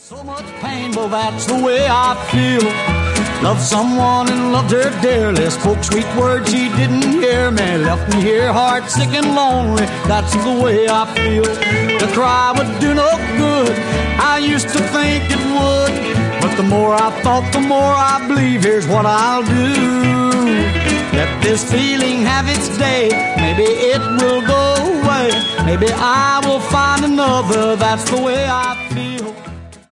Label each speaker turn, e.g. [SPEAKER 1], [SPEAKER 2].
[SPEAKER 1] So much pain, but that's the way I feel. Loved someone and loved her dearly. Spoke sweet words she didn't hear me. Left me here heart sick and lonely. That's the way I feel. To cry would do no good. I used to think it would, but the more I thought, the more I believe. Here's what I'll do. Let this feeling have its day. Maybe it will go away. Maybe I will find another. That's the way I feel.